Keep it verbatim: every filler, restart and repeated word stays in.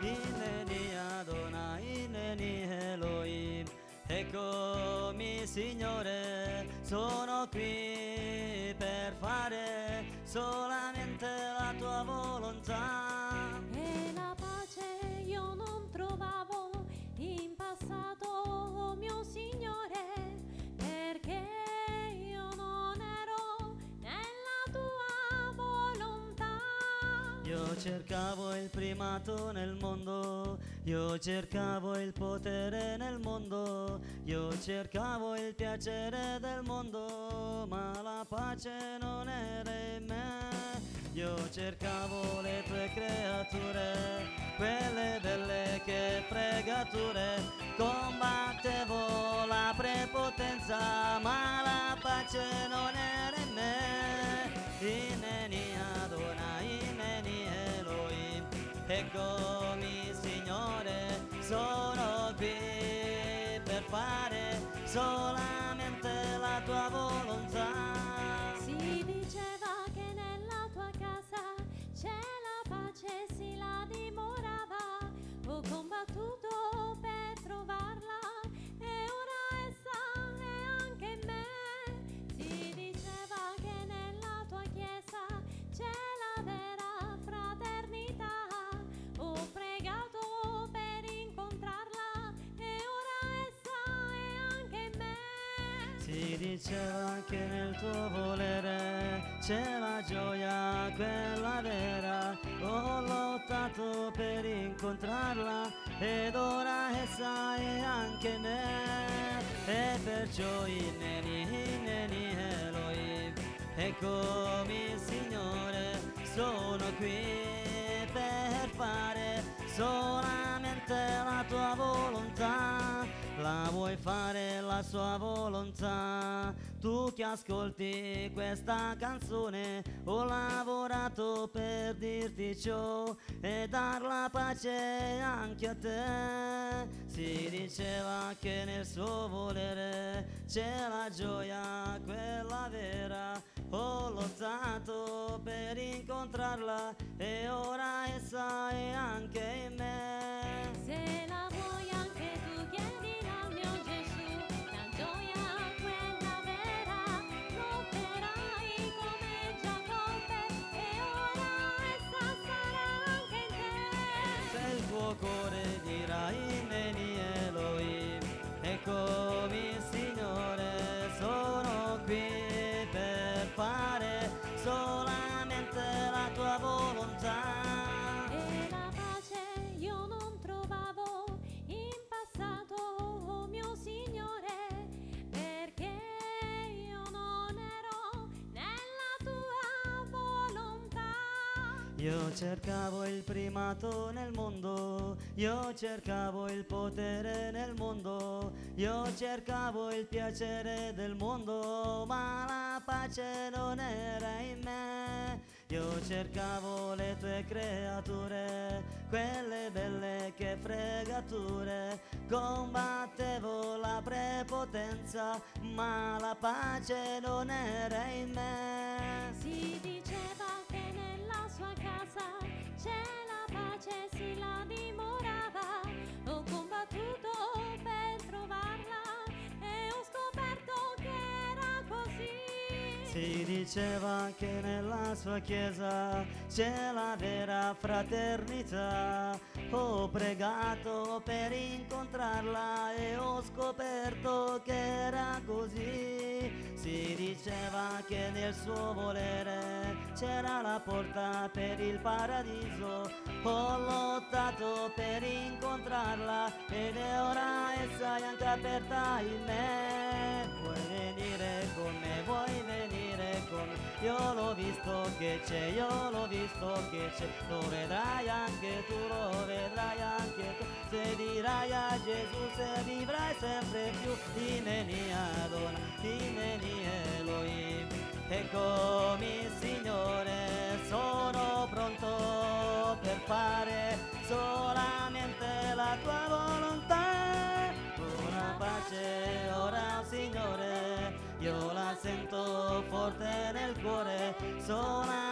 Inneni Adonai, inneni Elohim. Eccomi Signore, sono qui per fare solamente la tua volontà. E la pace io non trovavo in passato, oh mio Signore, perché io non ero nella tua volontà. Io cercavo il primato nel mondo, io cercavo il potere nel mondo, io cercavo il piacere del mondo, ma la pace non era in me. Io cercavo le tue creature, quelle belle che fregature, combattevo la prepotenza, ma la pace non era in me. Inneni Adonai, inneni Elohim. Eccomi Signore, sono qui per fare solamente la tua volontà. Si diceva che nella tua casa c'è la pace, si la dimorava. Ho combattuto per trovarla e ora essa è anche in me. Si diceva che nella tua chiesa c'è la vera fraternità. Ho pregato per incontrarla e ora essa è anche in me. Si diceva che nel tuo volere c'è la gioia, quella vera. Ho lottato per incontrarla ed ora essa è anche me. E perciò inneni, inneni Elohim. Eccomi Signore, sono qui per fare solamente la tua volontà. La vuoi fare la sua volontà? Tu che ascolti questa canzone, ho lavorato per dirti ciò e dar la pace anche a te. Si diceva che nel suo volere c'è la gioia, quella vera. Ho lottato per incontrarla e ora essa è anche in me. Se la vuoi anche tu chiedila al mio Gesù, la gioia quella vera, lotterai come Giacobbe e ora essa sarà anche in te. Se il tuo cuore dirà inneni Elohim, eccomi Signore, sono qui per fare solamente la tua volontà. E la pace io non trovavo in passato, oh mio Signore, perché io non ero nella tua volontà. Io cercavo il primato nel mondo, io cercavo il potere nel mondo, io cercavo il piacere del mondo, ma la pace non era in me. Io cercavo le tue creature, quelle belle che fregature, combattevo la prepotenza, ma la pace non era in me. Si diceva che nella sua casa c'è la pace, si la dimorava. Ho combattuto per trovarla e ho scoperto che era così. Si diceva che nella sua chiesa c'è la vera fraternità. Ho pregato per incontrarla e ho scoperto che era così. Si diceva che nel suo volere c'era la porta per il paradiso. Ho lottato per incontrarla ed è ora essa è anche aperta in me. Vuoi venire con me, vuoi venire con me. Io l'ho visto che c'è, io l'ho visto che c'è. Lo vedrai anche tu, lo vedrai anche tu. Se dirai a Gesù, se vivrai sempre più. Inneni Adonai, inneni Elohim. Eccomi Signore, sono pronto per fare solamente la tua volontà. Una pace ora Signore, io la sento forte nel cuore, sola